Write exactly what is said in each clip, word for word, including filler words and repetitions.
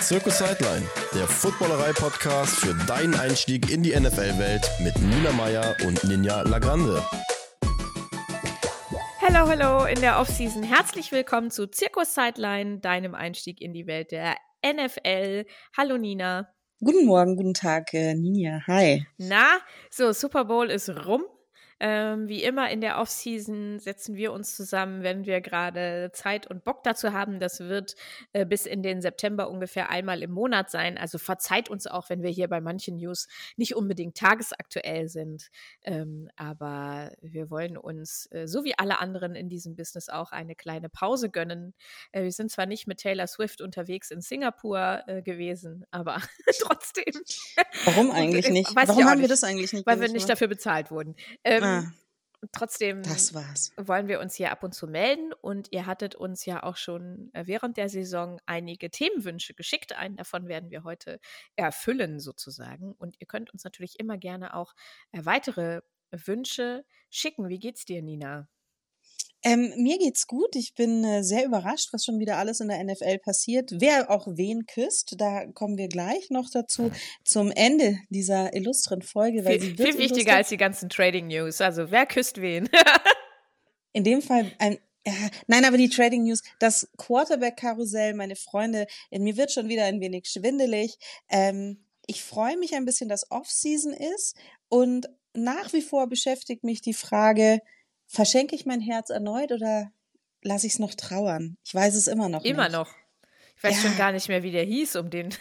Circus Sideline, der Footballerei-Podcast für deinen Einstieg in die N F L-Welt mit Nina Meyer und Ninja Lagrande. Hallo, hallo in der Offseason. Herzlich willkommen zu Circus Sideline, deinem Einstieg in die Welt der N F L. Hallo Nina. Guten Morgen, guten Tag, äh, Ninja. Hi. Na, so Super Bowl ist rum. Ähm, wie immer in der Offseason setzen wir uns zusammen, wenn wir gerade Zeit und Bock dazu haben. Das wird äh, bis in den September ungefähr einmal im Monat sein. Also verzeiht uns auch, wenn wir hier bei manchen News nicht unbedingt tagesaktuell sind. Ähm, aber wir wollen uns, äh, so wie alle anderen in diesem Business, auch eine kleine Pause gönnen. Äh, wir sind zwar nicht mit Taylor Swift unterwegs in Singapur äh, gewesen, aber trotzdem. Warum eigentlich nicht? Weiß Warum haben nicht, wir das eigentlich nicht? Weil wir nicht dafür bezahlt wurden. Ähm, ah, trotzdem das war's. wollen wir uns hier ab und zu melden und ihr hattet uns ja auch schon äh, während der Saison einige Themenwünsche geschickt. Einen davon werden wir heute erfüllen sozusagen und ihr könnt uns natürlich immer gerne auch äh, weitere Wünsche schicken. Wie geht's dir, Nina? Ähm, mir geht's gut. Ich bin äh, sehr überrascht, was schon wieder alles in der N F L passiert. Wer auch wen küsst, da kommen wir gleich noch dazu zum Ende dieser illustren Folge. Weil Viel, sie wird viel wichtiger illustre. als die ganzen Trading News. Also wer küsst wen? In dem Fall ein ja, nein, aber die Trading News, das Quarterback-Karussell, meine Freunde, äh, mir wird schon wieder ein wenig schwindelig. Ähm, ich freue mich ein bisschen, dass Off-Season ist und nach wie vor beschäftigt mich die Frage, verschenke ich mein Herz erneut oder lasse ich es noch trauern? Ich weiß es immer noch Immer nicht. noch. Ich weiß Ja. schon gar nicht mehr, wie der hieß, um den.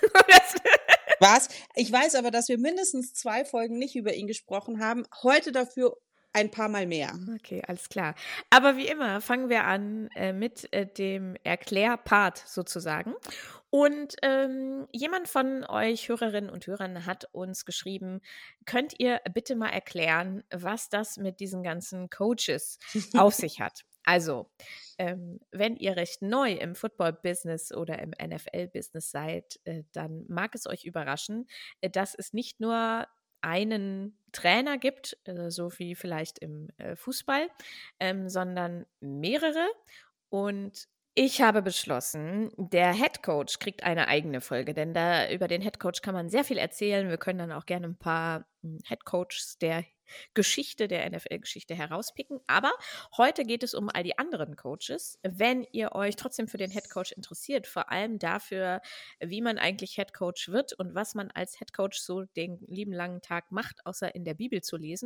Was? Ich weiß aber, dass wir mindestens zwei Folgen nicht über ihn gesprochen haben. Heute dafür ein paar Mal mehr. Okay, alles klar. Aber wie immer fangen wir an äh, mit äh, dem Erklärpart sozusagen. Und ähm, jemand von euch Hörerinnen und Hörern hat uns geschrieben, könnt ihr bitte mal erklären, was das mit diesen ganzen Coaches auf sich hat? Also, ähm, wenn ihr recht neu im Football-Business oder im N F L-Business seid, äh, dann mag es euch überraschen, äh, dass es nicht nur einen Trainer gibt, äh, so wie vielleicht im äh, Fußball, ähm, sondern mehrere. Und ich habe beschlossen, der Headcoach kriegt eine eigene Folge, denn da über den Headcoach kann man sehr viel erzählen. Wir können dann auch gerne ein paar hm, Headcoaches der Geschichte, der N F L-Geschichte herauspicken. Aber heute geht es um all die anderen Coaches. Wenn ihr euch trotzdem für den Headcoach interessiert, vor allem dafür, wie man eigentlich Headcoach wird und was man als Headcoach so den lieben langen Tag macht, außer in der Bibel zu lesen,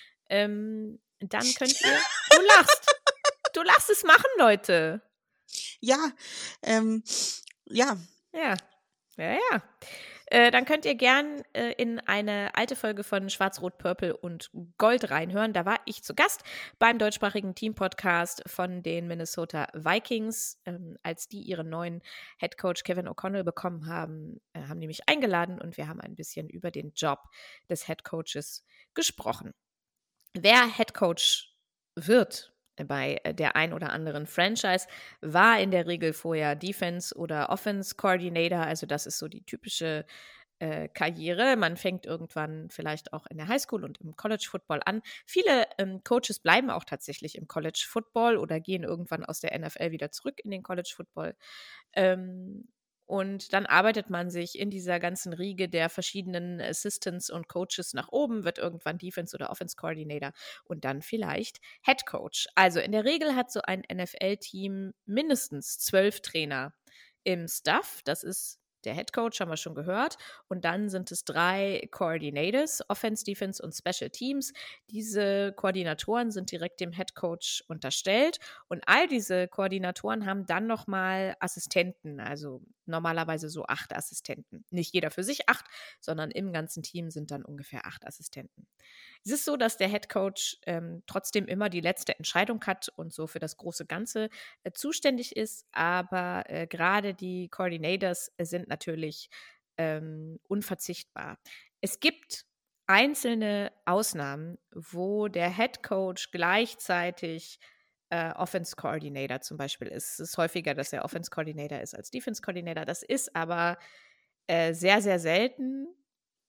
ähm, dann könnt ihr. Du lachst. Du lachst es machen, Leute. Ja, ähm, ja. Ja, ja, ja. Äh, dann könnt ihr gern äh, in eine alte Folge von Schwarz, Rot, Purple und Gold reinhören. Da war ich zu Gast beim deutschsprachigen Team-Podcast von den Minnesota Vikings. Ähm, als die ihren neuen Headcoach Kevin O'Connell bekommen haben, äh, haben die mich eingeladen und wir haben ein bisschen über den Job des Headcoaches gesprochen. Wer Headcoach wird bei der ein oder anderen Franchise, war in der Regel vorher Defense- oder Offense-Coordinator. Also das ist so die typische äh, Karriere. Man fängt irgendwann vielleicht auch in der Highschool und im College-Football an. Viele ähm, Coaches bleiben auch tatsächlich im College-Football oder gehen irgendwann aus der N F L wieder zurück in den College-Football. Ähm, Und dann arbeitet man sich in dieser ganzen Riege der verschiedenen Assistants und Coaches nach oben, wird irgendwann Defense- oder Offense-Coordinator und dann vielleicht Head Coach. Also in der Regel hat so ein N F L-Team mindestens zwölf Trainer im Staff. Das ist der Head Coach, haben wir schon gehört. Und dann sind es drei Coordinators, Offense, Defense und Special Teams. Diese Koordinatoren sind direkt dem Head Coach unterstellt. Und all diese Koordinatoren haben dann nochmal Assistenten, also normalerweise so acht Assistenten. Nicht jeder für sich acht, sondern im ganzen Team sind dann ungefähr acht Assistenten. Es ist so, dass der Head Coach ähm, trotzdem immer die letzte Entscheidung hat und so für das große Ganze äh, zuständig ist, aber äh, gerade die Coordinators äh, sind natürlich ähm, unverzichtbar. Es gibt einzelne Ausnahmen, wo der Head Coach gleichzeitig äh, Offense Coordinator zum Beispiel ist. Es ist häufiger, dass er Offense Coordinator ist als Defense Coordinator. Das ist aber äh, sehr, sehr selten.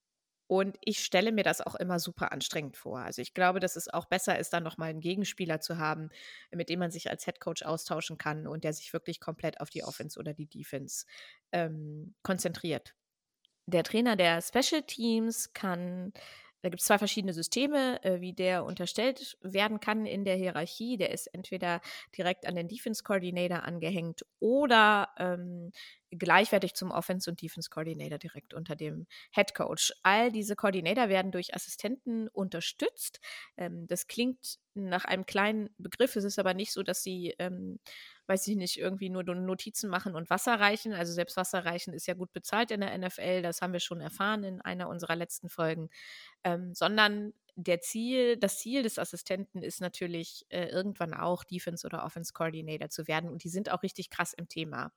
Und ich stelle mir das auch immer super anstrengend vor. Also ich glaube, dass es auch besser ist, dann nochmal einen Gegenspieler zu haben, mit dem man sich als Headcoach austauschen kann und der sich wirklich komplett auf die Offense oder die Defense ähm, konzentriert. Der Trainer der Special Teams kann, da gibt es zwei verschiedene Systeme, äh, wie der unterstellt werden kann in der Hierarchie. Der ist entweder direkt an den Defense Coordinator angehängt oder ähm, gleichwertig zum Offense- und Defense Coordinator direkt unter dem Head Coach. All diese Coordinator werden durch Assistenten unterstützt. Ähm, das klingt nach einem kleinen Begriff. Es ist aber nicht so, dass sie, ähm, weiß ich nicht, irgendwie nur Notizen machen und Wasser reichen. Also selbst Wasser reichen ist ja gut bezahlt in der N F L. Das haben wir schon erfahren in einer unserer letzten Folgen. Ähm, sondern der Ziel, das Ziel des Assistenten ist natürlich äh, irgendwann auch Defense- oder Offense-Coordinator zu werden. Und die sind auch richtig krass im Thema.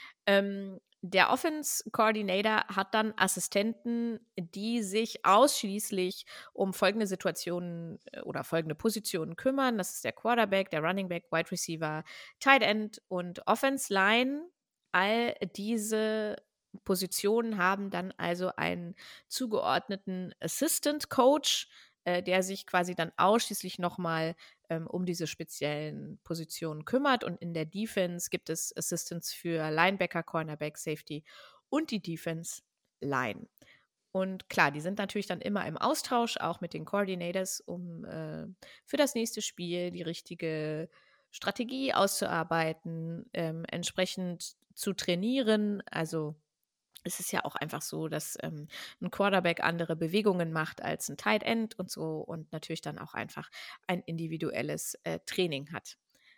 Ähm, der Offense-Coordinator hat dann Assistenten, die sich ausschließlich um folgende Situationen äh, oder folgende Positionen kümmern. Das ist der Quarterback, der Running Back, Wide Receiver, Tight End und Offense Line. All diese Positionen haben dann also einen zugeordneten Assistant Coach, äh, der sich quasi dann ausschließlich nochmal ähm, um diese speziellen Positionen kümmert. Und in der Defense gibt es Assistants für Linebacker, Cornerback, Safety und die Defense Line. Und klar, die sind natürlich dann immer im Austausch, auch mit den Coordinators, um äh, für das nächste Spiel die richtige Strategie auszuarbeiten, ähm, entsprechend zu trainieren. Also es ist ja auch einfach so, dass ähm, ein Quarterback andere Bewegungen macht als ein Tight End und so und natürlich dann auch einfach ein individuelles äh, Training hat.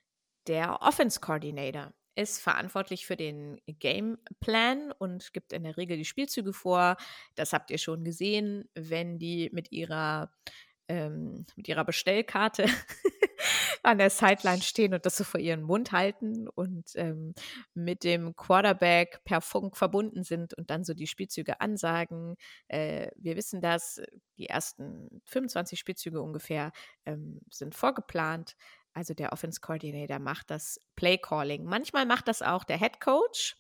Der Offense Coordinator ist verantwortlich für den Gameplan und gibt in der Regel die Spielzüge vor. Das habt ihr schon gesehen, wenn die mit ihrer, ähm, mit ihrer Bestellkarte an der Sideline stehen und das so vor ihren Mund halten und ähm, mit dem Quarterback per Funk verbunden sind und dann so die Spielzüge ansagen. Äh, wir wissen das, die ersten fünfundzwanzig Spielzüge ungefähr ähm, sind vorgeplant. Also der Offense Coordinator macht das Play Calling. Manchmal macht das auch der Head Coach,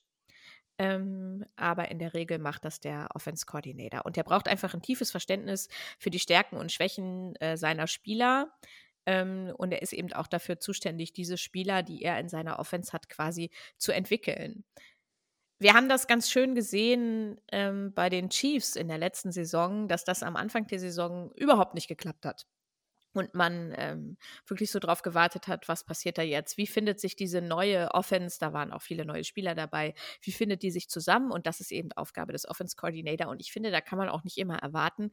ähm, aber in der Regel macht das der Offense Coordinator. Und der braucht einfach ein tiefes Verständnis für die Stärken und Schwächen äh, seiner Spieler. Ähm, und er ist eben auch dafür zuständig, diese Spieler, die er in seiner Offense hat, quasi zu entwickeln. Wir haben das ganz schön gesehen ähm, bei den Chiefs in der letzten Saison, dass das am Anfang der Saison überhaupt nicht geklappt hat. Und man ähm, wirklich so drauf gewartet hat, was passiert da jetzt? Wie findet sich diese neue Offense? Da waren auch viele neue Spieler dabei. Wie findet die sich zusammen? Und das ist eben Aufgabe des Offense Coordinator. Und ich finde, da kann man auch nicht immer erwarten.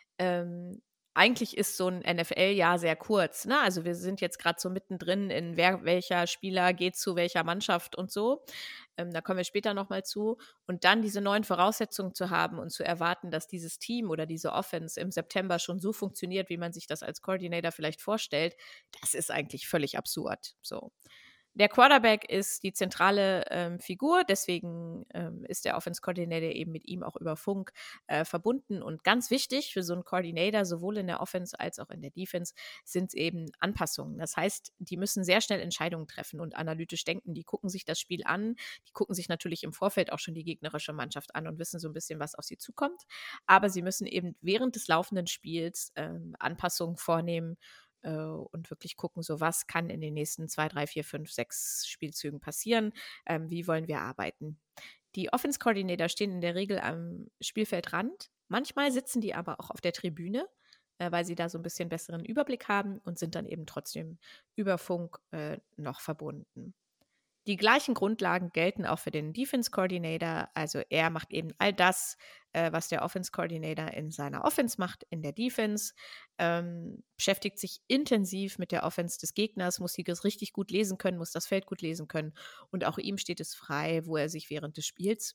Ähm, eigentlich ist so ein N F L-Jahr sehr kurz. Ne? Also wir sind jetzt gerade so mittendrin in wer, welcher Spieler geht zu welcher Mannschaft und so. Ähm, da kommen wir später nochmal zu. Und dann diese neuen Voraussetzungen zu haben und zu erwarten, dass dieses Team oder diese Offense im September schon so funktioniert, wie man sich das als Coordinator vielleicht vorstellt, das ist eigentlich völlig absurd. So. Der Quarterback ist die zentrale ähm, Figur, deswegen ähm, ist der Offense Coordinator eben mit ihm auch über Funk äh, verbunden. Und ganz wichtig für so einen Coordinator, sowohl in der Offense als auch in der Defense, sind eben Anpassungen. Das heißt, die müssen sehr schnell Entscheidungen treffen und analytisch denken. Die gucken sich das Spiel an, die gucken sich natürlich im Vorfeld auch schon die gegnerische Mannschaft an und wissen so ein bisschen, was auf sie zukommt. Aber sie müssen eben während des laufenden Spiels ähm, Anpassungen vornehmen, und wirklich gucken, so was kann in den nächsten zwei, drei, vier, fünf, sechs Spielzügen passieren, ähm, wie wollen wir arbeiten. Die Offense Coordinator stehen in der Regel am Spielfeldrand, manchmal sitzen die aber auch auf der Tribüne, äh, weil sie da so ein bisschen besseren Überblick haben und sind dann eben trotzdem über Funk äh, noch verbunden. Die gleichen Grundlagen gelten auch für den Defense Coordinator. Also er macht eben all das, äh, was der Offense Coordinator in seiner Offense macht, in der Defense, ähm, beschäftigt sich intensiv mit der Offense des Gegners, muss sie richtig gut lesen können, muss das Feld gut lesen können. Und auch ihm steht es frei, wo er sich während des Spiels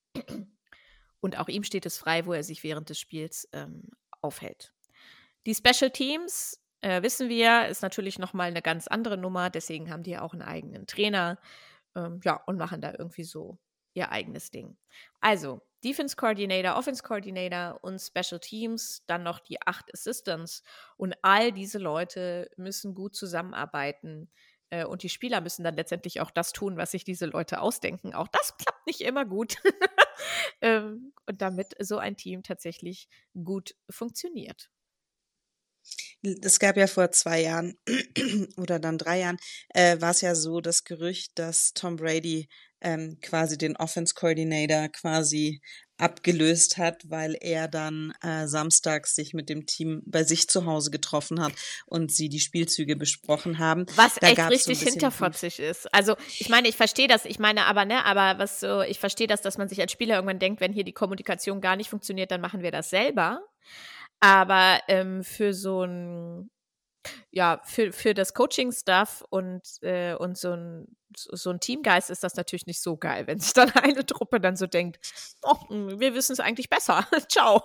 und auch ihm steht es frei, wo er sich während des Spiels ähm, aufhält. Die Special Teams, äh, wissen wir, ist natürlich nochmal eine ganz andere Nummer. Deswegen haben die auch einen eigenen Trainer ähm, ja, und machen da irgendwie so ihr eigenes Ding. Also, Defense Coordinator, Offense Coordinator und Special Teams, dann noch die acht Assistants. Und all diese Leute müssen gut zusammenarbeiten. Äh, und die Spieler müssen dann letztendlich auch das tun, was sich diese Leute ausdenken. Auch das klappt nicht immer gut. ähm, und damit so ein Team tatsächlich gut funktioniert. Es gab ja vor zwei Jahren oder dann drei Jahren, äh, war es ja so das Gerücht, dass Tom Brady ähm, quasi den Offense Coordinator quasi abgelöst hat, weil er dann äh, samstags sich mit dem Team bei sich zu Hause getroffen hat und sie die Spielzüge besprochen haben. Was Da echt gab's so ein richtig bisschen hinterfotzig ist. Also ich meine, ich verstehe das, ich meine aber, ne, aber was so, ich verstehe das, dass man sich als Spieler irgendwann denkt, wenn hier die Kommunikation gar nicht funktioniert, dann machen wir das selber. Aber ähm, für so ein, ja, für, für das Coaching-Stuff und, äh, und so ein, so ein Teamgeist ist das natürlich nicht so geil, wenn sich dann eine Truppe dann so denkt, oh, wir wissen es eigentlich besser. Ciao.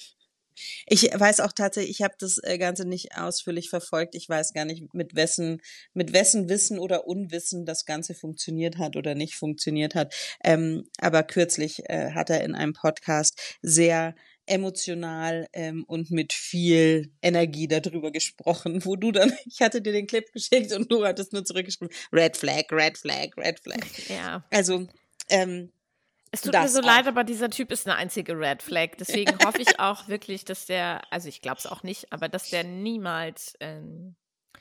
Ich weiß auch tatsächlich, ich habe das äh, Ganze nicht ausführlich verfolgt. Ich weiß gar nicht, mit wessen, mit wessen Wissen oder Unwissen das Ganze funktioniert hat oder nicht funktioniert hat. Ähm, aber kürzlich äh, hat er in einem Podcast sehr emotional ähm, und mit viel Energie darüber gesprochen, wo du dann, ich hatte dir den Clip geschickt und du hattest nur zurückgeschrieben, Red Flag, Red Flag, Red Flag. Ja. Also, ähm, es tut das mir so auch. leid, aber dieser Typ ist eine einzige Red Flag. Deswegen hoffe ich auch wirklich, dass der, also ich glaube es auch nicht, aber dass der niemals ähm,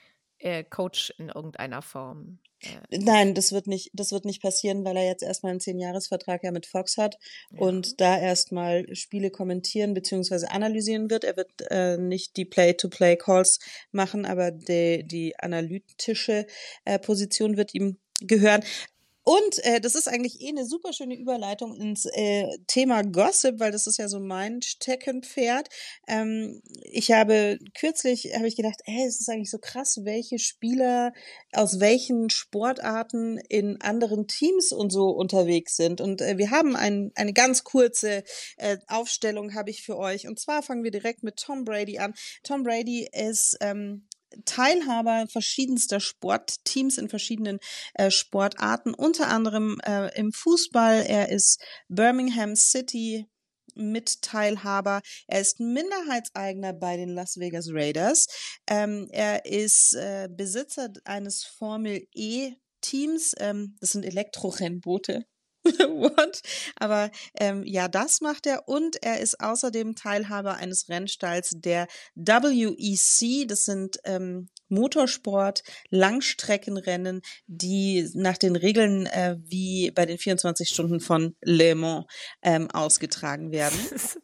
äh, Coach in irgendeiner Form. Äh, Nein, das wird nicht, das wird nicht passieren, weil er jetzt erstmal einen Zehn-Jahres-Vertrag ja mit Fox hat Ja. und da erstmal Spiele kommentieren beziehungsweise analysieren wird. Er wird äh, nicht die Play-to-Play-Calls machen, aber die, die analytische äh, Position wird ihm gehören. Und äh, das ist eigentlich eh eine super schöne Überleitung ins äh, Thema Gossip, weil das ist ja so mein Steckenpferd. Ähm, ich habe kürzlich, habe ich gedacht, ey, es ist eigentlich so krass, welche Spieler aus welchen Sportarten in anderen Teams und so unterwegs sind. Und äh, wir haben ein, eine ganz kurze äh, Aufstellung, habe ich für euch. Und zwar fangen wir direkt mit Tom Brady an. Tom Brady ist ähm, Teilhaber verschiedenster Sportteams in verschiedenen äh, Sportarten, unter anderem äh, im Fußball. Er ist Birmingham City Mitteilhaber. Er ist Minderheitseigner bei den Las Vegas Raiders. Ähm, er ist äh, Besitzer eines Formel-E-Teams. Ähm, das sind Elektrorennboote. What? Aber ähm, ja, das macht er. Und er ist außerdem Teilhaber eines Rennstalls der W E C. Das sind ähm, Motorsport, Langstreckenrennen, die nach den Regeln äh, wie bei den vierundzwanzig Stunden von Le Mans ähm, ausgetragen werden.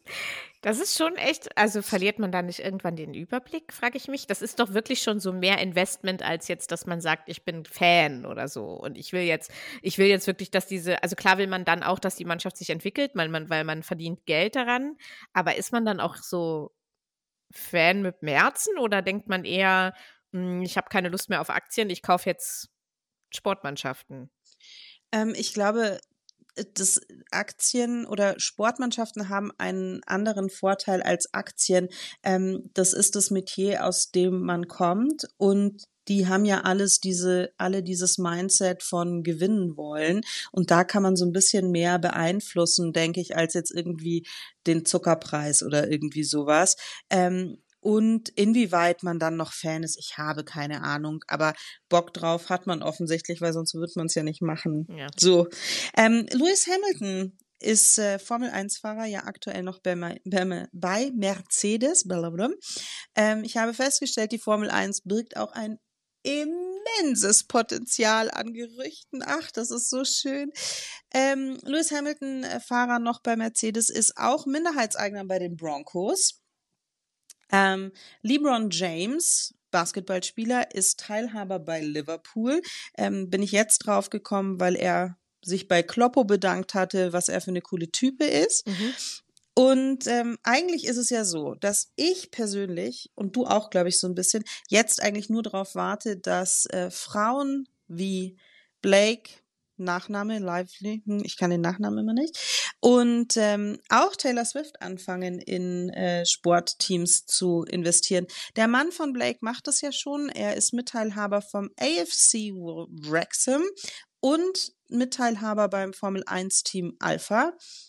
Das ist schon echt, also verliert man da nicht irgendwann den Überblick, frage ich mich. Das ist doch wirklich schon so mehr Investment, als jetzt, dass man sagt, ich bin Fan oder so. Und ich will jetzt, ich will jetzt wirklich, dass diese, also klar will man dann auch, dass die Mannschaft sich entwickelt, weil man, weil man verdient Geld daran. Aber ist man dann auch so Fan mit dem Herzen oder denkt man eher, hm, ich habe keine Lust mehr auf Aktien, ich kaufe jetzt Sportmannschaften? Ähm, ich glaube, das Aktien oder Sportmannschaften haben einen anderen Vorteil als Aktien. Ähm, das ist das Metier, aus dem man kommt, und die haben ja alles diese, alle dieses Mindset von gewinnen wollen. Und da kann man so ein bisschen mehr beeinflussen, denke ich, als jetzt irgendwie den Zuckerpreis oder irgendwie sowas. Ähm, Und inwieweit man dann noch Fan ist, ich habe keine Ahnung, aber Bock drauf hat man offensichtlich, weil sonst wird man es ja nicht machen. Ja. So, ähm, Lewis Hamilton ist äh, Formel eins Fahrer, ja aktuell noch bei, bei, bei Mercedes. Blablabla. Ähm, ich habe festgestellt, die Formel eins birgt auch ein immenses Potenzial an Gerüchten. Ach, das ist so schön. Ähm, Lewis Hamilton, äh, Fahrer noch bei Mercedes, ist auch Minderheitseigner bei den Broncos. Ähm, LeBron James, Basketballspieler, ist Teilhaber bei Liverpool. Ähm, bin ich jetzt drauf gekommen, weil er sich bei Kloppo bedankt hatte, was er für eine coole Type ist. Mhm. Und ähm, eigentlich ist es ja so, dass ich persönlich und du auch, glaube ich, so ein bisschen jetzt eigentlich nur darauf warte, dass äh, Frauen wie Blake, Nachname, Lively, ich kann den Nachnamen immer nicht, und ähm, auch Taylor Swift anfangen, in äh, Sportteams zu investieren. Der Mann von Blake macht das ja schon. Er ist Mitteilhaber vom A F C Wrexham und Mitteilhaber beim Formel eins Team Alpha.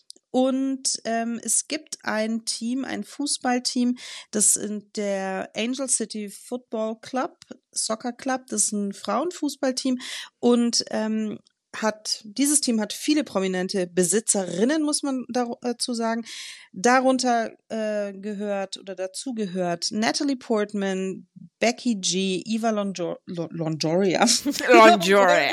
Und ähm, es gibt ein Team, ein Fußballteam, das ist der Angel City Football Club, Soccer Club, das ist ein Frauenfußballteam. Und ähm, hat, dieses Team hat viele prominente Besitzerinnen, muss man dazu sagen. Darunter äh, gehört oder dazu gehört Natalie Portman, Becky G, Eva Longo- Longoria. Longoria.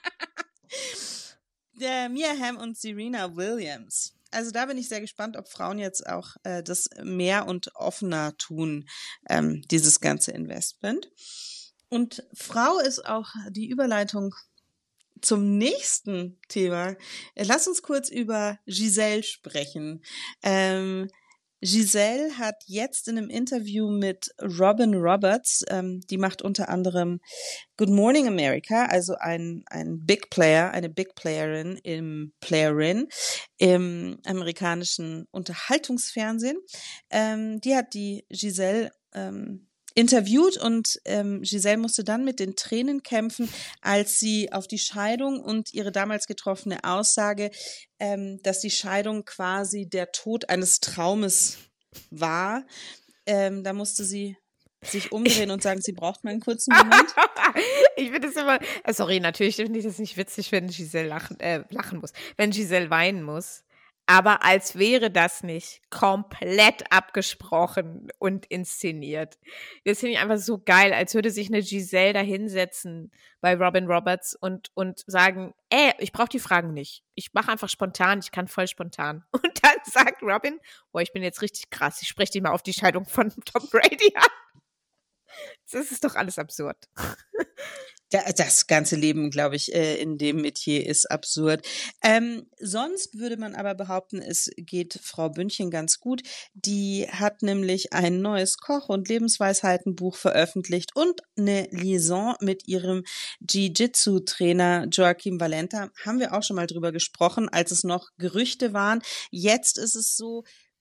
Der Mia Hamm und Serena Williams. Also da bin ich sehr gespannt, ob Frauen jetzt auch äh, das mehr und offener tun, ähm, dieses ganze Investment. Und Frau ist auch die Überleitung zum nächsten Thema. Lass uns kurz über Gisele sprechen. Ähm, Gisele hat jetzt in einem Interview mit Robin Roberts, ähm, die macht unter anderem Good Morning America, also ein, ein Big Player, eine Big Playerin im Playerin im amerikanischen Unterhaltungsfernsehen. Ähm, die hat die Gisele ähm, interviewt und ähm, Gisele musste dann mit den Tränen kämpfen, als sie auf die Scheidung und ihre damals getroffene Aussage, ähm, dass die Scheidung quasi der Tod eines Traumes war. Ähm, da musste sie sich umdrehen und sagen, sie braucht mal einen kurzen Moment. Ich finde es immer, äh, sorry, natürlich finde ich das nicht witzig, wenn Gisele lachen, äh, lachen muss, wenn Gisele weinen muss. Aber als wäre das nicht komplett abgesprochen und inszeniert. Das finde ich einfach so geil, als würde sich eine Gisele da hinsetzen bei Robin Roberts und, und sagen, ey, ich brauche die Fragen nicht. Ich mache einfach spontan, ich kann voll spontan. Und dann sagt Robin, boah, ich bin jetzt richtig krass, ich spreche dich mal auf die Scheidung von Tom Brady an. Das ist doch alles absurd. Das ganze Leben, glaube ich, in dem Metier ist absurd. Ähm, sonst würde man aber behaupten, es geht Frau Bündchen ganz gut. Die hat nämlich ein neues Koch- und Lebensweisheitenbuch veröffentlicht und eine Liaison mit ihrem Jiu-Jitsu-Trainer Joaquim Valenta. Haben wir auch schon mal drüber gesprochen, als es noch Gerüchte waren. Jetzt ist es so,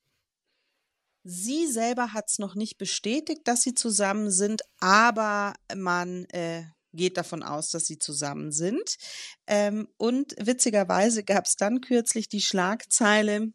sie selber hat es noch nicht bestätigt, dass sie zusammen sind, aber man äh, geht davon aus, dass sie zusammen sind. Ähm, und witzigerweise gab es dann kürzlich die Schlagzeile,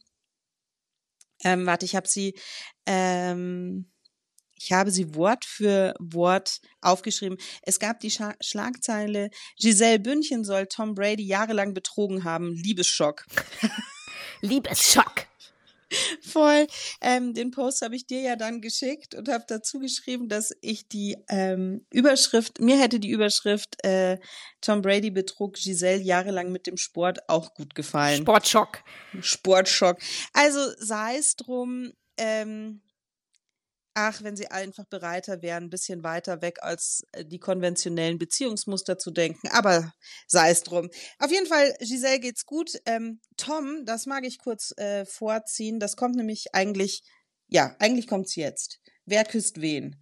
ähm, warte, ich habe sie, ähm, ich habe sie Wort für Wort aufgeschrieben. Es gab die Scha- Schlagzeile, Gisele Bündchen soll Tom Brady jahrelang betrogen haben, Liebesschock. Liebesschock. Voll. Ähm, den Post habe ich dir ja dann geschickt und habe dazu geschrieben, dass ich die ähm, Überschrift, mir hätte die Überschrift äh, Tom Brady betrug Gisele jahrelang mit dem Sport auch gut gefallen. Sportschock. Sportschock. Also sei es drum, ähm, ach, wenn sie einfach bereiter wären, ein bisschen weiter weg als die konventionellen Beziehungsmuster zu denken. Aber sei es drum. Auf jeden Fall, Gisele geht's gut. Ähm, Tom, das mag ich kurz äh, vorziehen. Das kommt nämlich eigentlich, ja, eigentlich kommt's jetzt. Wer küsst wen?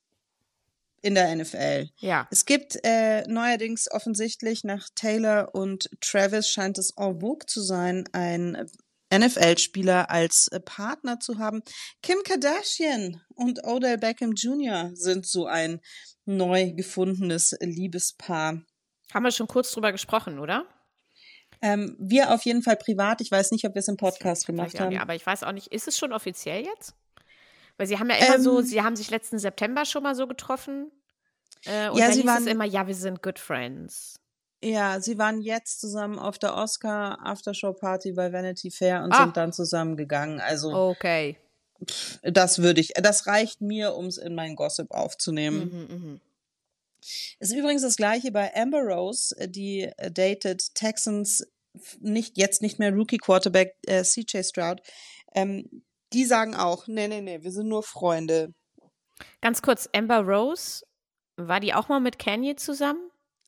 In der N F L. Ja. Es gibt äh, neuerdings offensichtlich nach Taylor und Travis scheint es en vogue zu sein, ein N F L-Spieler als Partner zu haben. Kim Kardashian und Odell Beckham Junior sind so ein neu gefundenes Liebespaar. Haben wir schon kurz drüber gesprochen, oder? Ähm, wir auf jeden Fall privat. Ich weiß nicht, ob wir es im Podcast gemacht haben. Nicht, aber ich weiß auch nicht, ist es schon offiziell jetzt? Weil sie haben ja immer ähm, so, sie haben sich letzten September schon mal so getroffen. Äh, und ja, da sie hieß waren, es immer, ja, wir sind good friends. Ja, sie waren jetzt zusammen auf der Oscar-Aftershow-Party bei Vanity Fair und ah. sind dann zusammengegangen. Also, okay. Pff, das würde ich, das reicht mir, um es in meinen Gossip aufzunehmen. Mhm, mh. Ist übrigens das Gleiche bei Amber Rose, die datet Texans, nicht, jetzt nicht mehr Rookie-Quarterback äh, C J Stroud. Ähm, die sagen auch, nee, nee, nee, wir sind nur Freunde. Ganz kurz, Amber Rose, war die auch mal mit Kanye zusammen?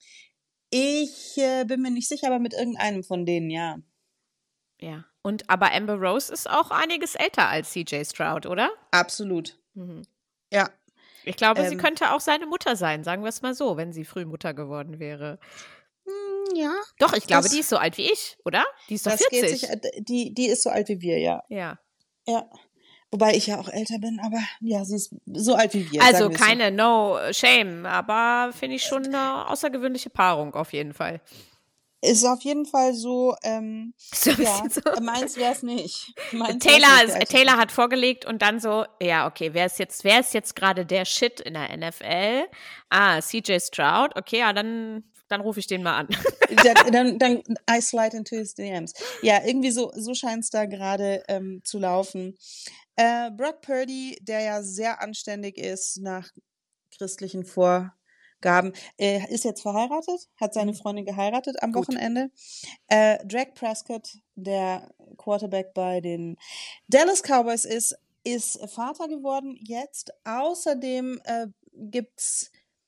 Ich äh, bin mir nicht sicher, aber mit irgendeinem von denen, ja. Ja, und aber Amber Rose ist auch einiges älter als C J Stroud, oder? Absolut. Mhm. Ja. Ich glaube, ähm, sie könnte auch seine Mutter sein, sagen wir es mal so, wenn sie früh Mutter geworden wäre. Ja. Doch, ich glaube, das, die ist so alt wie ich, oder? Die ist doch das vierzig. Geht sich, die, die ist so alt wie wir, ja. Ja. Ja. Wobei ich ja auch älter bin, aber ja, sie ist so alt wie wir. Also keine so. No Shame, aber finde ich schon eine außergewöhnliche Paarung auf jeden Fall. Ist auf jeden Fall so, ähm, so ja, so. meins wäre es nicht. Meins Taylor, nicht, Taylor hat vorgelegt und dann so, ja, okay, wer ist jetzt, wer ist jetzt gerade der Shit in der N F L? Ah, C J Stroud, okay, ja, dann, dann rufe ich den mal an. dann, dann, dann I slide into his D Ms. Ja, irgendwie so, so scheint es da gerade ähm, zu laufen. Äh, Brock Purdy, der ja sehr anständig ist nach christlichen Vorgaben, äh, ist jetzt verheiratet, hat seine Freundin geheiratet am Gut. Wochenende. Äh, Dak Prescott, der Quarterback bei den Dallas Cowboys ist, ist Vater geworden jetzt. Außerdem äh, gibt's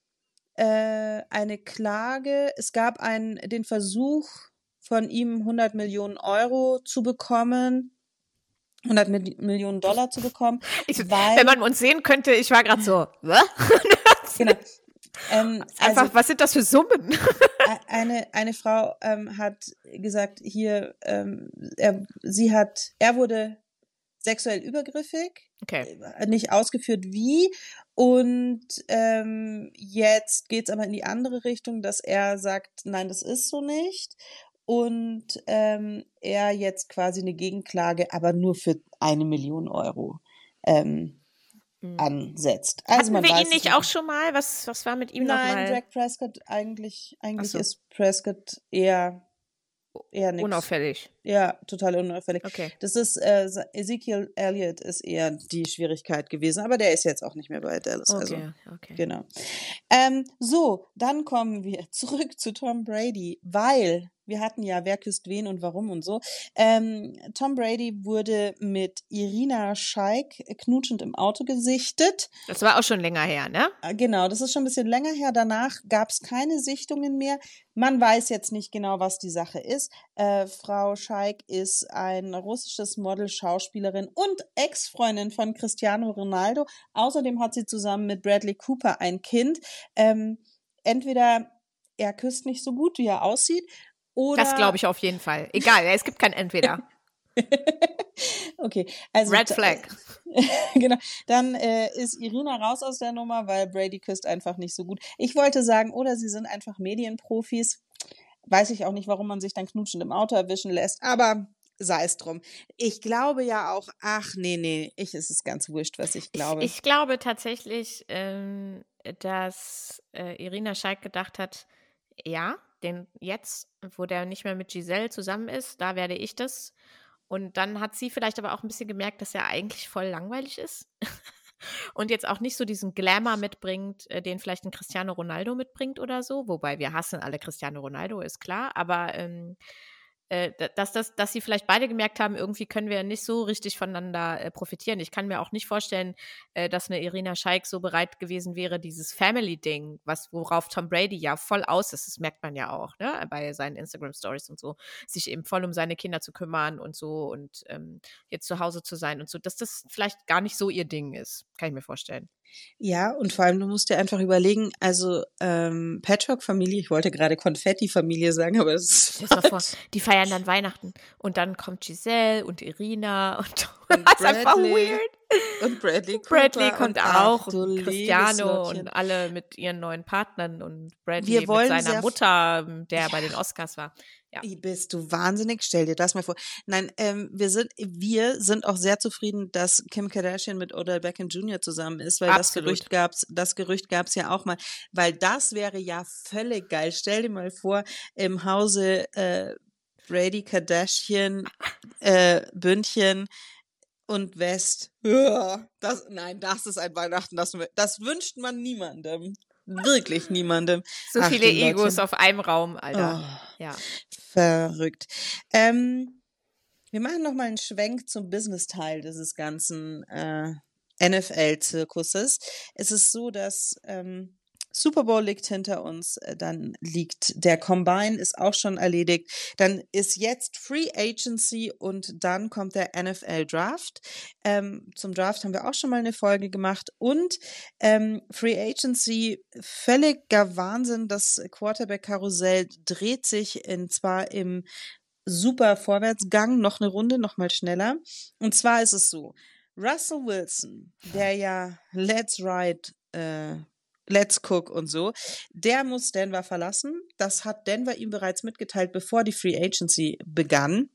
äh, eine Klage. Es gab einen, den Versuch von ihm hundert Millionen Euro zu bekommen, hundert Mil- Millionen Dollar zu bekommen. Ich, weil, wenn man uns sehen könnte, ich war gerade so, was? genau. Ähm, Einfach, also, was sind das für Summen? eine, eine Frau ähm, hat gesagt, hier, ähm, er, sie hat, er wurde sexuell übergriffig, Okay. nicht ausgeführt wie. Und ähm, jetzt geht's aber in die andere Richtung, dass er sagt, nein, das ist so nicht. Und ähm, er jetzt quasi eine Gegenklage, aber nur für eine Million Euro ähm, Hm. ansetzt. Also Hatten man wir weiß ihn nicht es auch schon mal? Was, was war mit ihm Nein, nochmal? Dak Prescott eigentlich, eigentlich Ach so. ist Prescott eher eher nix. Unauffällig. Ja, total unauffällig. Okay. Das ist äh, Ezekiel Elliott ist eher die Schwierigkeit gewesen, aber der ist jetzt auch nicht mehr bei Dallas. Also Okay, okay. genau. Ähm, so, dann kommen wir zurück zu Tom Brady, weil wir hatten ja, wer küsst wen und warum und so. Ähm, Tom Brady wurde mit Irina Shayk knutschend im Auto gesichtet. Das war auch schon länger her, ne? Äh, Genau, das ist schon ein bisschen länger her. Danach gab es keine Sichtungen mehr. Man weiß jetzt nicht genau, was die Sache ist. Äh, Frau Shayk ist ein russisches Model, Schauspielerin und Ex-Freundin von Cristiano Ronaldo. Außerdem hat sie zusammen mit Bradley Cooper ein Kind. Ähm, entweder er küsst nicht so gut, wie er aussieht, oder... Das glaube ich auf jeden Fall. Egal, es gibt kein Entweder. Okay, also Red Flag. genau, dann äh, ist Irina raus aus der Nummer, weil Brady küsst einfach nicht so gut. Ich wollte sagen, oder sie sind einfach Medienprofis. Weiß ich auch nicht, warum man sich dann knutschend im Auto erwischen lässt, aber sei es drum. Ich glaube ja auch, ach nee, nee, ich ist es ganz wurscht, was ich glaube. Ich, ich glaube tatsächlich, ähm, dass äh, Irina Shayk gedacht hat, ja, denn jetzt, wo der nicht mehr mit Giselle zusammen ist, da werde ich das. Und dann hat sie vielleicht aber auch ein bisschen gemerkt, dass er eigentlich voll langweilig ist und jetzt auch nicht so diesen Glamour mitbringt, äh, den vielleicht ein Cristiano Ronaldo mitbringt oder so. Wobei wir hassen alle Cristiano Ronaldo, ist klar. Aber ähm, äh, da- dass, das, dass sie vielleicht beide gemerkt haben, irgendwie können wir nicht so richtig voneinander äh, profitieren. Ich kann mir auch nicht vorstellen, äh, dass eine Irina Shayk so bereit gewesen wäre, dieses Family-Ding, was worauf Tom Brady ja voll aus ist, das merkt man ja auch, ne, bei seinen Instagram-Stories und so, sich eben voll um seine Kinder zu kümmern und so und ähm, jetzt zu Hause zu sein und so, dass das vielleicht gar nicht so ihr Ding ist, kann ich mir vorstellen. Ja, und vor allem, du musst dir einfach überlegen, also ähm, Patchwork-Familie, ich wollte gerade Konfetti-Familie sagen, aber das ist Stell dir das mal vor, die feiern dann Weihnachten und dann kommt Giselle und Irina und, Und das ist einfach Bradley. weird. Und Bradley Cooper. Bradley kommt und, ach, auch du und liebes Cristiano Lottchen. und alle mit ihren neuen Partnern und Bradley Wir mit wollen seiner sehr- Mutter, der bei den Oscars war. Ja. Bist du wahnsinnig? Stell dir das mal vor. Nein, ähm, wir sind, wir sind auch sehr zufrieden, dass Kim Kardashian mit Odell Beckham Junior zusammen ist, weil das Absolut. Gerücht gab's, das Gerücht gab's ja auch mal, weil das wäre ja völlig geil. Stell dir mal vor, im Hause äh, Brady Kardashian, äh, Bündchen und West. Ja, das, nein, das ist ein Weihnachten, das, das wünscht man niemandem. Wirklich niemandem. So Ach, viele du Egos Lottchen. auf einem Raum, Alter. Oh. Ja. Verrückt. Ähm, wir machen noch mal einen Schwenk zum Business-Teil dieses ganzen äh, N F L-Zirkuses. Es ist so, dass ähm, Super Bowl liegt hinter uns, äh, dann liegt der Combine, ist auch schon erledigt, dann ist jetzt Free Agency und dann kommt der N F L-Draft. Ähm, zum Draft haben wir auch schon mal eine Folge gemacht und ähm, Free Agency, völliger Wahnsinn, das Quarterback-Karussell dreht sich in zwar im super Vorwärtsgang, noch eine Runde, noch mal schneller. Und zwar ist es so, Russell Wilson, der ja Let's Ride, äh, Let's Cook und so, der muss Denver verlassen. Das hat Denver ihm bereits mitgeteilt, bevor die Free Agency begann.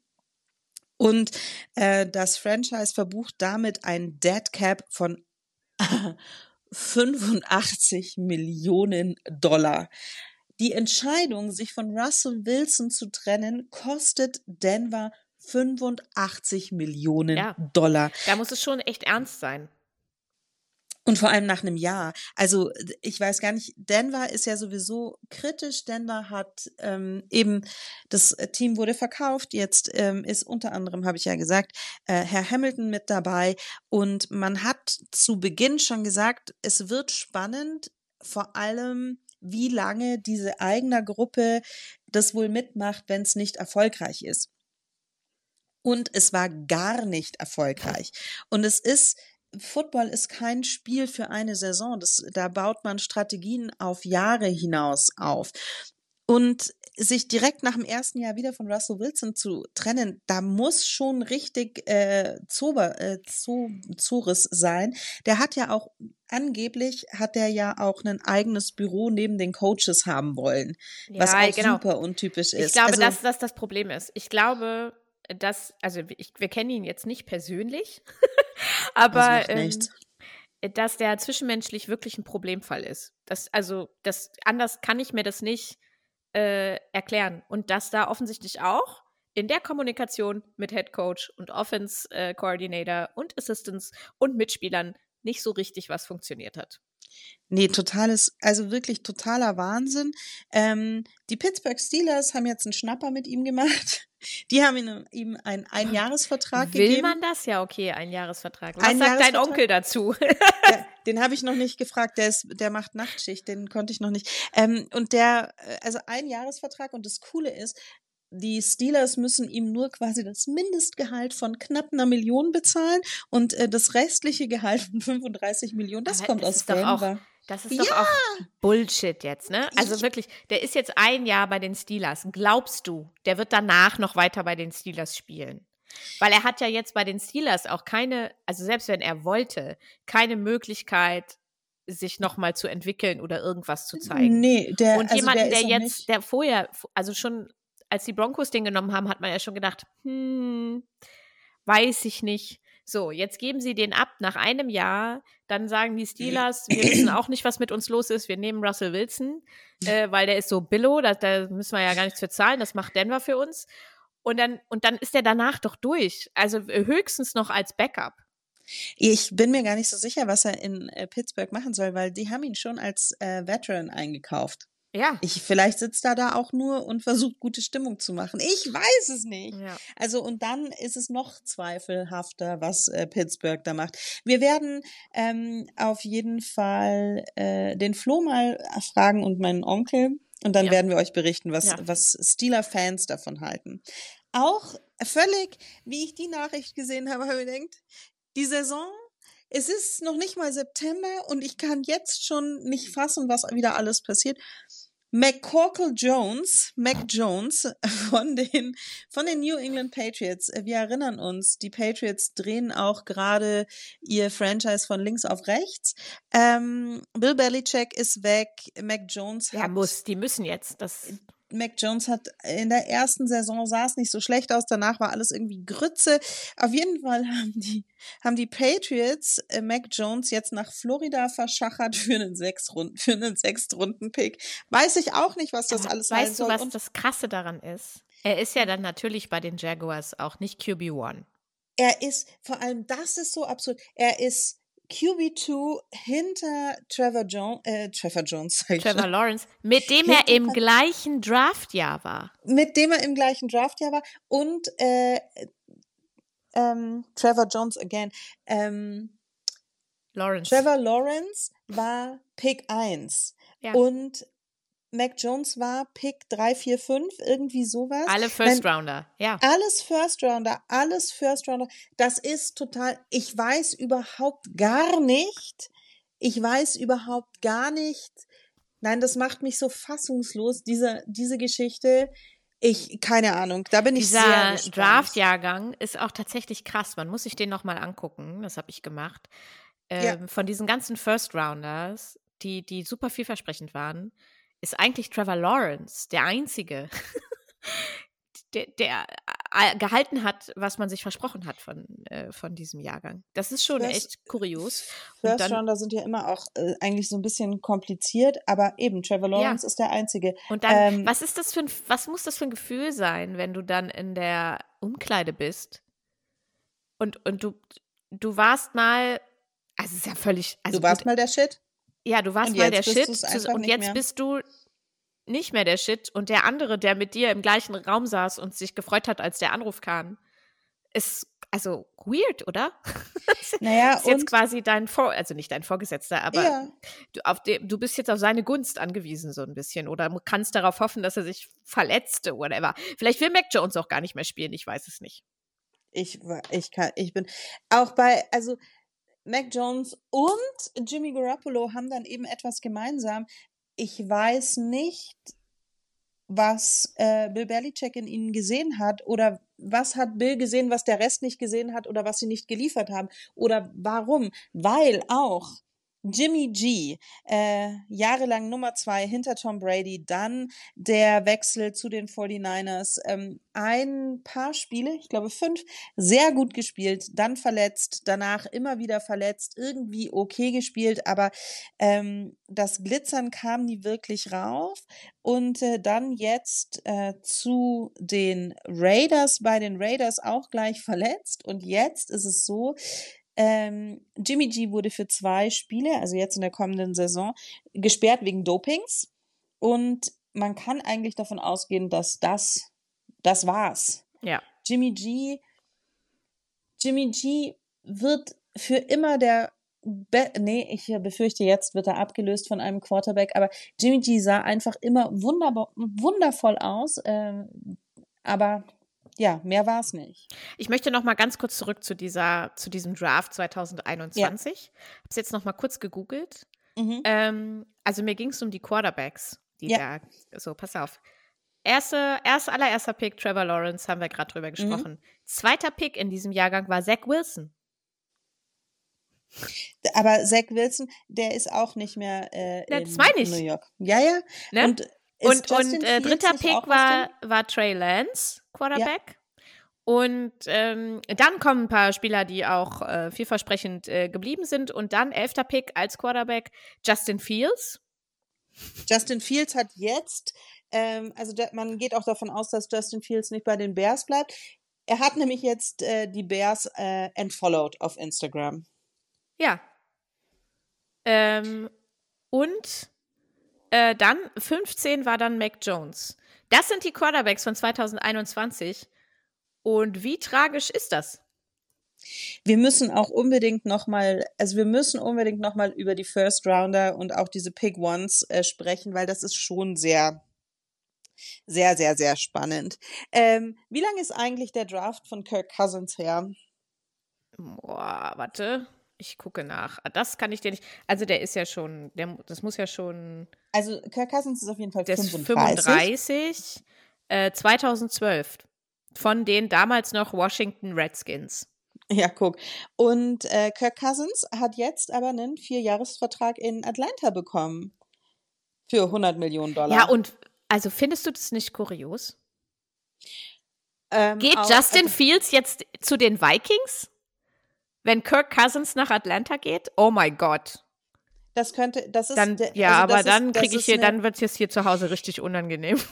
Und äh, das Franchise verbucht damit ein Dead Cap von fünfundachtzig Millionen Dollar. Die Entscheidung, sich von Russell Wilson zu trennen, kostet Denver fünfundachtzig Millionen Ja. Dollar. Da muss es schon echt ernst sein. Und vor allem nach einem Jahr. Also ich weiß gar nicht, Denver ist ja sowieso kritisch. Denver hat ähm, eben, das Team wurde verkauft. Jetzt ähm, ist unter anderem, habe ich ja gesagt, äh, Herr Hamilton mit dabei. Und man hat zu Beginn schon gesagt, es wird spannend, vor allem wie lange diese eigene Gruppe das wohl mitmacht, wenn es nicht erfolgreich ist. Und es war gar nicht erfolgreich. Und es ist Football ist kein Spiel für eine Saison. Das, da baut man Strategien auf Jahre hinaus auf. Und sich direkt nach dem ersten Jahr wieder von Russell Wilson zu trennen, da muss schon richtig äh, Zober, äh, Zo, Zores sein. Der hat ja auch, angeblich hat der ja auch ein eigenes Büro neben den Coaches haben wollen, Ja, was auch genau. super untypisch ist. Ich glaube, also, dass das das Problem ist. Ich glaube, dass, also ich, wir kennen ihn jetzt nicht persönlich, aber Das macht ähm, nichts. dass der zwischenmenschlich wirklich ein Problemfall ist. Das, also, das, anders kann ich mir das nicht äh, erklären. Und dass da offensichtlich auch in der Kommunikation mit Head Coach und Offense äh, Coordinator und Assistants und Mitspielern nicht so richtig was funktioniert hat. Nee, totales, also wirklich totaler Wahnsinn. Ähm, die Pittsburgh Steelers haben jetzt einen Schnapper mit ihm gemacht. Die haben ihm, ihm einen Einjahresvertrag Will gegeben. man das? Ja, okay, ein Jahresvertrag. Was Ein sagt dein Jahresvertrag? Onkel dazu? Der, den habe ich noch nicht gefragt, der ist, der macht Nachtschicht, den konnte ich noch nicht. Ähm, und der, äh, also ein Jahresvertrag, und das Coole ist, die Steelers müssen ihm nur quasi das Mindestgehalt von knapp einer Million bezahlen und äh, das restliche Gehalt von fünfunddreißig Millionen, das Aber kommt das aus ist doch auch, Denver. das ist Ja! doch auch Bullshit jetzt, ne? Also Ich- wirklich, der ist jetzt ein Jahr bei den Steelers. Glaubst du, der wird danach noch weiter bei den Steelers spielen? Weil er hat ja jetzt bei den Steelers auch keine, also selbst wenn er wollte, keine Möglichkeit, sich nochmal zu entwickeln oder irgendwas zu zeigen. Nee, der, Und also jemanden, der, der ist auch jetzt, nicht, der vorher, also schon, als die Broncos den genommen haben, hat man ja schon gedacht, hm, weiß ich nicht. So, jetzt geben sie den ab nach einem Jahr, dann sagen die Steelers, wir wissen auch nicht, was mit uns los ist, wir nehmen Russell Wilson, äh, weil der ist so billo, da, da müssen wir ja gar nichts für zahlen, das macht Denver für uns. Und dann, und dann ist der danach doch durch, also höchstens noch als Backup. Ich bin mir gar nicht so sicher, was er in äh, Pittsburgh machen soll, weil die haben ihn schon als äh, Veteran eingekauft. Ja. Ich, vielleicht sitzt er da auch nur und versucht, gute Stimmung zu machen. Ich weiß es nicht. Ja. Also, und dann ist es noch zweifelhafter, was äh, Pittsburgh da macht. Wir werden ähm, auf jeden Fall äh, den Flo mal fragen und meinen Onkel. Und dann Ja. werden wir euch berichten, was, Ja. was Steeler-Fans davon halten. Auch völlig, wie ich die Nachricht gesehen habe, habe ich gedacht, die Saison, es ist noch nicht mal September und ich kann jetzt schon nicht fassen, was wieder alles passiert. McCorkle Jones, Mac Jones von den, von den New England Patriots. Wir erinnern uns, die Patriots drehen auch gerade ihr Franchise von links auf rechts. Ähm, Bill Belichick ist weg. Mac Jones Ja, hat, muss, die müssen jetzt. Das, Mac Jones hat in der ersten Saison sah es nicht so schlecht aus, danach war alles irgendwie Grütze. Auf jeden Fall haben die, haben die Patriots äh, Mac Jones jetzt nach Florida verschachert für einen Sechs-Runden, für einen Sechstrunden-Pick. Weiß ich auch nicht, was das aber alles sein weißt du, soll. was Und das Krasse daran ist? Er ist ja dann natürlich bei den Jaguars auch nicht Q B eins. er ist, vor allem das ist so absurd, er ist Q B zwei hinter Trevor Jones, äh, Trevor Jones, sag ich Trevor schon, Lawrence, mit dem er Hinter- im gleichen Draftjahr war. mit dem er im gleichen Draftjahr war und äh, ähm, Trevor Jones again. Ähm, Lawrence. Trevor Lawrence war Pick eins Ja. und Mac Jones war Pick drei, vier, fünf, irgendwie sowas. Alle First Rounder, ja. Alles First Rounder, alles First Rounder. Das ist total, ich weiß überhaupt gar nicht, ich weiß überhaupt gar nicht, nein, das macht mich so fassungslos, diese, diese Geschichte. Ich, keine Ahnung, da bin ich sehr Dieser gespannt. Draft-Jahrgang ist auch tatsächlich krass. Man muss sich den nochmal angucken. Das habe ich gemacht. Ähm, Ja. Von diesen ganzen First Rounders, die, die super vielversprechend waren, ist eigentlich Trevor Lawrence der einzige, der, der äh, gehalten hat, was man sich versprochen hat von, äh, von diesem Jahrgang. Das ist schon First, echt kurios. First dann, Rounder sind ja immer auch äh, eigentlich so ein bisschen kompliziert, aber eben, Trevor Lawrence ja. ist der Einzige. Und dann, ähm, was ist das für ein, was muss das für ein Gefühl sein, wenn du dann in der Umkleide bist und, und du, du warst mal, also es ist ja völlig, also du warst gut, mal der Shit? ja, du warst Und mal jetzt der bist Shit du's zu, einfach und nicht jetzt mehr. bist du nicht mehr der Shit und der andere, der mit dir im gleichen Raum saß und sich gefreut hat, als der Anruf kam, ist also weird, oder? Naja, ist jetzt und quasi dein Vor, also nicht dein Vorgesetzter, aber ja, du, auf de, du bist jetzt auf seine Gunst angewiesen so ein bisschen oder kannst darauf hoffen, dass er sich verletzt, whatever. Vielleicht will Mac Jones auch gar nicht mehr spielen, ich weiß es nicht. ich war, ich kann, ich bin auch bei, also Mac Jones und Jimmy Garoppolo haben dann eben etwas gemeinsam. Ich weiß nicht, was äh, Bill Belichick in ihnen gesehen hat oder was hat Bill gesehen, was der Rest nicht gesehen hat oder was sie nicht geliefert haben oder warum, weil auch Jimmy G, äh, jahrelang Nummer zwei hinter Tom Brady, dann der Wechsel zu den forty-niners, ähm, ein paar Spiele, ich glaube fünf, sehr gut gespielt, dann verletzt, danach immer wieder verletzt, irgendwie okay gespielt, aber ähm, das Glitzern kam nie wirklich rauf und äh, dann jetzt äh, zu den Raiders, bei den Raiders auch gleich verletzt und jetzt ist es so, Ähm, Jimmy G wurde für zwei Spiele, also jetzt in der kommenden Saison, gesperrt wegen Dopings. Und man kann eigentlich davon ausgehen, dass das, das war's. Ja. Jimmy G, Jimmy G wird für immer der, Be- nee, ich befürchte, jetzt wird er abgelöst von einem Quarterback, aber Jimmy G sah einfach immer wunderbar, wundervoll aus, ähm, aber ja, mehr war es nicht. Ich möchte noch mal ganz kurz zurück zu dieser, zu diesem Draft zwanzig einundzwanzig. Ja. Habe es jetzt noch mal kurz gegoogelt. Mhm. Ähm, also mir ging es um die Quarterbacks, die ja. da, so, pass auf. Erste, erste, allererster Pick, Trevor Lawrence, haben wir gerade drüber gesprochen. Mhm. Zweiter Pick in diesem Jahrgang war Zach Wilson. Aber Zach Wilson, der ist auch nicht mehr äh, in das meine ich. New York. Ja, ja. Ne? Und Und, und äh, dritter Pick war, war Trey Lance, Quarterback. Ja. Und ähm, dann kommen ein paar Spieler, die auch äh, vielversprechend äh, geblieben sind. Und dann elfter Pick als Quarterback Justin Fields. Justin Fields hat jetzt, ähm, also da, man geht auch davon aus, dass Justin Fields nicht bei den Bears bleibt. Er hat nämlich jetzt äh, die Bears äh, entfollowed auf Instagram. Ja. Ähm, und Äh, dann fünfzehn war dann Mac Jones. Das sind die Quarterbacks von zwanzig einundzwanzig. Und wie tragisch ist das? Wir müssen auch unbedingt nochmal, also wir müssen unbedingt nochmal über die First Rounder und auch diese Pick Ones äh, sprechen, weil das ist schon sehr, sehr, sehr, sehr spannend. Ähm, wie lange ist eigentlich der Draft von Kirk Cousins her? Boah, warte. Ich gucke nach. Das kann ich dir nicht. Also der ist ja schon, der, das muss ja schon. Also Kirk Cousins ist auf jeden Fall der fünfunddreißig. Ist fünfunddreißig. Äh, zweitausendzwölf. Von den damals noch Washington Redskins. Ja, guck. Und äh, Kirk Cousins hat jetzt aber einen Vierjahresvertrag in Atlanta bekommen. Für hundert Millionen Dollar. Ja, und also findest du das nicht kurios? Ähm, Geht auch, Justin also, Fields jetzt zu den Vikings? Wenn Kirk Cousins nach Atlanta geht? Oh mein Gott. Das könnte, das ist. Dann, der, ja, also aber das dann ist, kriege ich ist hier, eine, dann wird es jetzt hier zu Hause richtig unangenehm.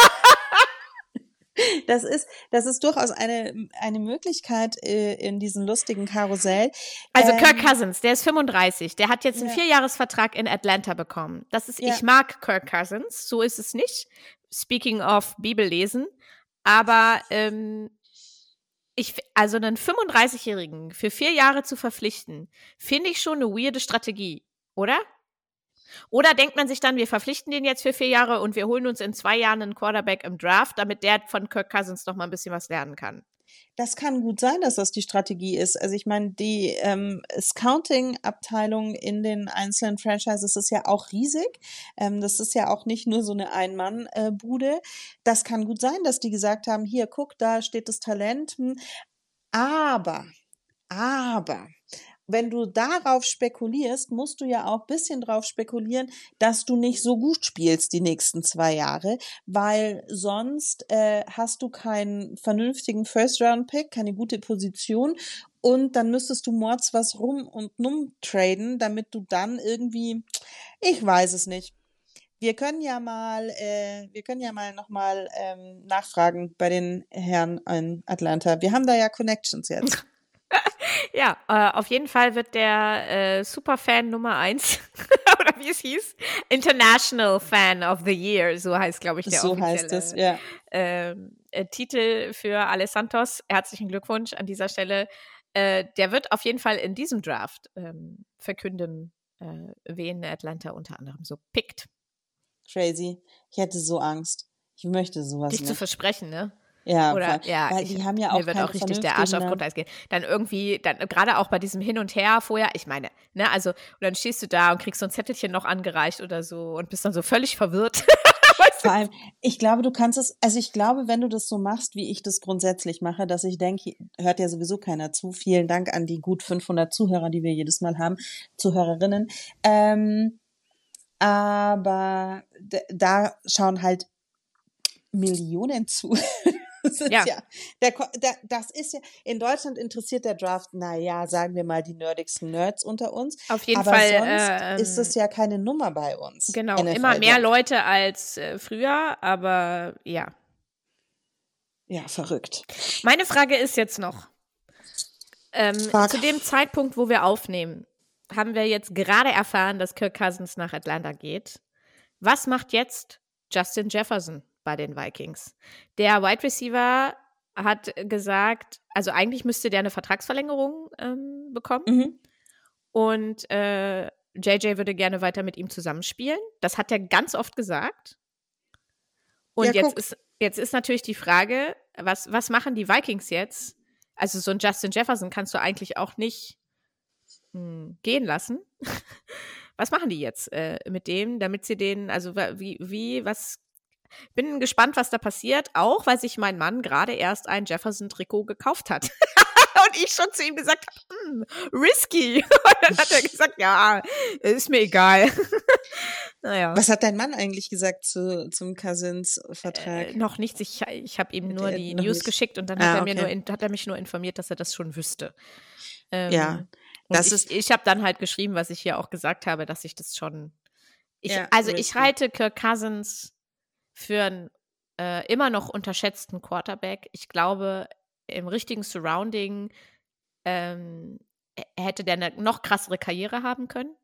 Das ist, das ist durchaus eine, eine Möglichkeit äh, in diesem lustigen Karussell. Also ähm, Kirk Cousins, der ist fünfunddreißig, der hat jetzt einen ja. Vierjahresvertrag in Atlanta bekommen. Das ist, Ja. ich mag Kirk Cousins, so ist es nicht. Speaking of Bibellesen, aber ähm, ich, also einen fünfunddreißigjährigen für vier Jahre zu verpflichten, finde ich schon eine weirde Strategie, oder? Oder denkt man sich dann, wir verpflichten den jetzt für vier Jahre und wir holen uns in zwei Jahren einen Quarterback im Draft, damit der von Kirk Cousins noch mal ein bisschen was lernen kann? Das kann gut sein, dass das die Strategie ist. Also ich meine, die ähm, Scouting-Abteilung in den einzelnen Franchises ist ja auch riesig. Ähm, das ist ja auch nicht nur so eine Ein-Mann-Bude. Das kann gut sein, dass die gesagt haben, hier, guck, da steht das Talent. Aber, aber, wenn du darauf spekulierst, musst du ja auch ein bisschen drauf spekulieren, dass du nicht so gut spielst die nächsten zwei Jahre, weil sonst äh, hast du keinen vernünftigen First-Round-Pick, keine gute Position und dann müsstest du mords was rum und num traden, damit du dann irgendwie, ich weiß es nicht. Wir können ja mal, äh, wir können ja mal nochmal ähm, nachfragen bei den Herren in Atlanta. Wir haben da ja Connections jetzt. Ja, äh, auf jeden Fall wird der äh, Superfan Nummer eins, oder wie es hieß, International Fan of the Year, so heißt, glaube ich, der So offizielle heißt es, ja. ähm, äh, Titel für Ale Santos. Herzlichen Glückwunsch an dieser Stelle. Äh, der wird auf jeden Fall in diesem Draft ähm, verkünden, äh, wen Atlanta unter anderem so pickt. Crazy. Ich hätte so Angst. Ich möchte sowas Dich nicht. zu versprechen, ne? Ja, Oder, weil, ja, weil ich, die haben ja mir auch wird keine auch richtig der Arsch auf vernünftigen, Grundeis gehen. Dann irgendwie, dann gerade auch bei diesem Hin und Her vorher, ich meine, ne, also, und dann stehst du da und kriegst so ein Zettelchen noch angereicht oder so und bist dann so völlig verwirrt. Vor allem, ich glaube, du kannst es, also ich glaube, wenn du das so machst, wie ich das grundsätzlich mache, dass ich denke, hört ja sowieso keiner zu. Vielen Dank an die gut fünfhundert Zuhörer, die wir jedes Mal haben, Zuhörerinnen. Ähm, aber d- da schauen halt Millionen zu. Das ist Ja. ja, der, Ko- der, das ist ja, in Deutschland interessiert der Draft, naja, sagen wir mal, die nerdigsten Nerds unter uns. Auf jeden Aber Fall, sonst äh, ist es ja keine Nummer bei uns. genau, N F L immer mehr Draft. Leute als äh, früher, aber ja. Ja, verrückt. Meine Frage ist jetzt noch, ähm, Frag. zu dem Zeitpunkt, wo wir aufnehmen, haben wir jetzt gerade erfahren, dass Kirk Cousins nach Atlanta geht. Was macht jetzt Justin Jefferson bei den Vikings? Der Wide Receiver hat gesagt, also eigentlich müsste der eine Vertragsverlängerung ähm, bekommen. Mhm. Und äh, J J würde gerne weiter mit ihm zusammenspielen. Das hat er ganz oft gesagt. Und Ja, jetzt guck. ist, jetzt ist natürlich die Frage, was, was machen die Vikings jetzt? Also so ein Justin Jefferson kannst du eigentlich auch nicht mh, gehen lassen. Was machen die jetzt äh, mit dem, damit sie den, also wa- wie, wie, was, bin gespannt, was da passiert, auch weil sich mein Mann gerade erst ein Jefferson-Trikot gekauft hat. Und ich schon zu ihm gesagt habe, hm, risky. Und dann hat er gesagt, ja, ist mir egal. Naja. Was hat dein Mann eigentlich gesagt zu, zum Cousins-Vertrag? Äh, noch nichts. Ich, ich habe ihm nur Der- die noch News nicht. geschickt und dann Ah, hat er mir okay. nur in, hat er mich nur informiert, dass er das schon wüsste. Ähm, Ja, und das ich, ist- ich habe dann halt geschrieben, was ich hier auch gesagt habe, dass ich das schon. Ich, Ja, also ich risky. halte Kirk Cousins für einen äh, immer noch unterschätzten Quarterback. Ich glaube, im richtigen Surrounding ähm, hätte der eine noch krassere Karriere haben können.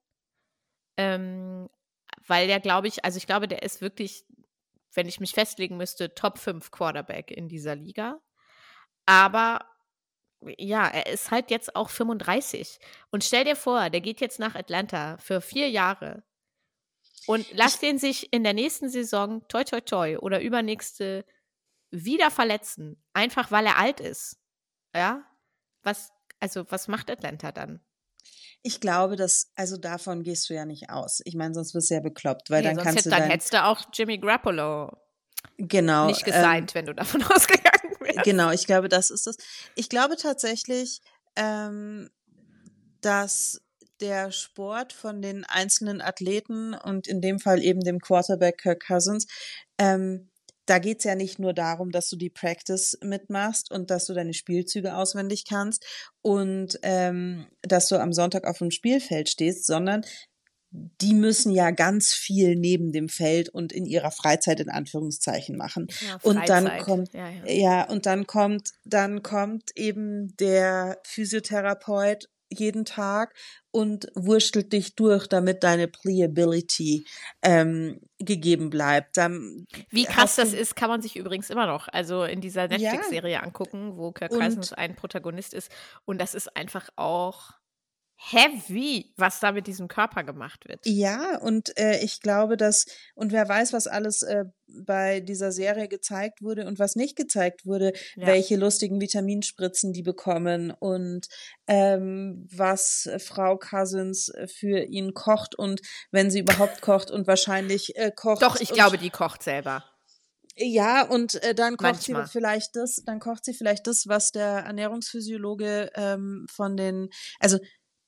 Ähm, weil der, glaube ich, also ich glaube, der ist wirklich, wenn ich mich festlegen müsste, Top fünf Quarterback in dieser Liga. Aber ja, er ist halt jetzt auch fünfunddreißig. Und stell dir vor, der geht jetzt nach Atlanta für vier Jahre. Und lass den sich in der nächsten Saison, toi toi toi, oder übernächste wieder verletzen. Einfach weil er alt ist. Ja? Was, also, was macht Atlanta dann? Ich glaube, dass, also davon gehst du ja nicht aus. Ich meine, sonst wirst du ja bekloppt, weil Nee, dann sonst kannst hätt, du dann dein, hättest du auch Jimmy Garoppolo genau, nicht ähm, gesigned, wenn du davon ausgegangen wärst. Genau, ich glaube, das ist es. Ich glaube tatsächlich, ähm, dass der Sport von den einzelnen Athleten und in dem Fall eben dem Quarterback Kirk Cousins, ähm, da geht's ja nicht nur darum, dass du die Practice mitmachst und dass du deine Spielzüge auswendig kannst und ähm, dass du am Sonntag auf dem Spielfeld stehst, sondern die müssen ja ganz viel neben dem Feld und in ihrer Freizeit in Anführungszeichen machen. Ja, Und dann Freizeit. kommt, Ja, ja. ja, und dann kommt, dann kommt eben der Physiotherapeut jeden Tag und wurschtelt dich durch, damit deine Playability ähm, gegeben bleibt. Dann Wie krass hast das du- ist, kann man sich übrigens immer noch, also in dieser Ja. Netflix-Serie angucken, wo Kirk Und- Cousins ein Protagonist ist. Und das ist einfach auch heavy, was da mit diesem Körper gemacht wird. Ja, und äh, ich glaube, dass, und wer weiß, was alles äh, bei dieser Serie gezeigt wurde und was nicht gezeigt wurde, Ja. welche lustigen Vitaminspritzen die bekommen und ähm, was Frau Cousins für ihn kocht und wenn sie überhaupt kocht und wahrscheinlich äh, kocht. Doch, ich und, glaube, die kocht selber. Ja, und äh, dann kocht Manchmal. sie vielleicht das, dann kocht sie vielleicht das, was der Ernährungsphysiologe ähm, von den, also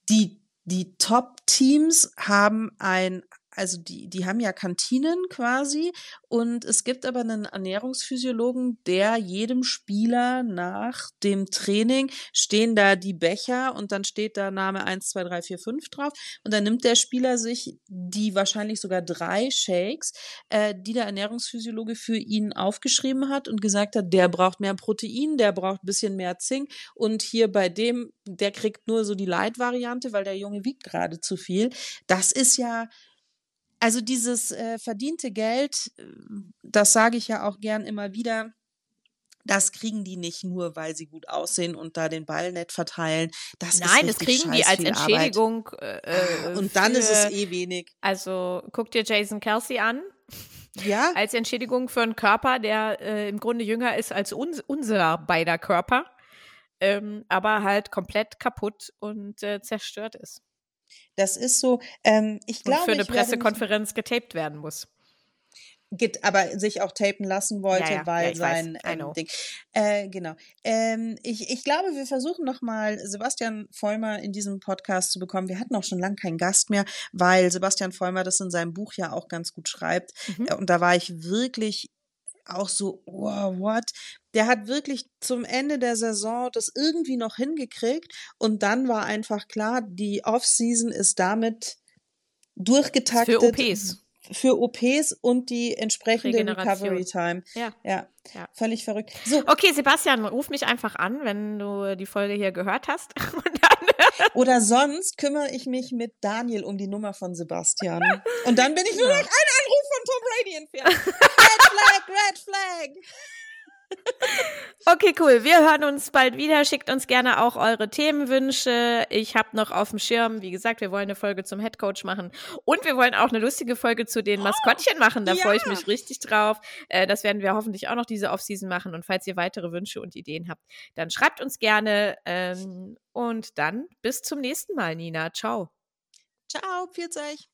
die, die Top-Teams haben ein Also die, die haben ja Kantinen quasi und es gibt aber einen Ernährungsphysiologen, der jedem Spieler nach dem Training stehen da die Becher und dann steht da Name eins, zwei, drei, vier, fünf drauf und dann nimmt der Spieler sich die wahrscheinlich sogar drei Shakes, äh, die der Ernährungsphysiologe für ihn aufgeschrieben hat und gesagt hat, der braucht mehr Protein, der braucht ein bisschen mehr Zink und hier bei dem, der kriegt nur so die Light-Variante, weil der Junge wiegt gerade zu viel. Das ist ja Also dieses äh, verdiente Geld, äh, das sage ich ja auch gern immer wieder, das kriegen die nicht nur, weil sie gut aussehen und da den Ball nett verteilen. Das Nein, ist das kriegen die scheiß als viel Entschädigung. Arbeit. Äh, Ah, und dann ist es für, eh wenig. Also guck dir Jason Kelsey an. Ja, Als Entschädigung für einen Körper, der äh, im Grunde jünger ist als uns, unser beider Körper, ähm, aber halt komplett kaputt und äh, zerstört ist. das ist so. Ähm, ich Und glaube, für eine ich werde mich, Pressekonferenz getaped werden muss. Get- aber sich auch tapen lassen wollte, Ja, ja, weil ja, ich sein weiß. I ähm, know. Ding. Äh, genau. Ähm, ich, ich glaube, wir versuchen nochmal Sebastian Vollmer in diesem Podcast zu bekommen. Wir hatten auch schon lange keinen Gast mehr, weil Sebastian Vollmer das in seinem Buch ja auch ganz gut schreibt. Mhm. Äh, Und da war ich wirklich auch so, oh, what? Der hat wirklich zum Ende der Saison das irgendwie noch hingekriegt und dann war einfach klar, die Offseason ist damit durchgetaktet. Für O Ps. Für O Ps und die entsprechende Regeneration. Recovery Time. Ja. Ja, Ja. völlig verrückt. So, Okay, Sebastian, ruf mich einfach an, wenn du die Folge hier gehört hast. Und dann oder sonst kümmere ich mich mit Daniel um die Nummer von Sebastian. Und dann bin ich nur Ja. noch ein Anruf von Tom Brady entfernt. Red Flag, Red Flag. Okay, cool. Wir hören uns bald wieder. Schickt uns gerne auch eure Themenwünsche. Ich habe noch auf dem Schirm, wie gesagt, wir wollen eine Folge zum Headcoach machen und wir wollen auch eine lustige Folge zu den Maskottchen machen. Da ja. freue ich mich richtig drauf. Äh, das werden wir hoffentlich auch noch diese Offseason machen. Und falls ihr weitere Wünsche und Ideen habt, dann schreibt uns gerne. Ähm, und dann bis zum nächsten Mal, Nina. Ciao. Ciao, pfiat euch.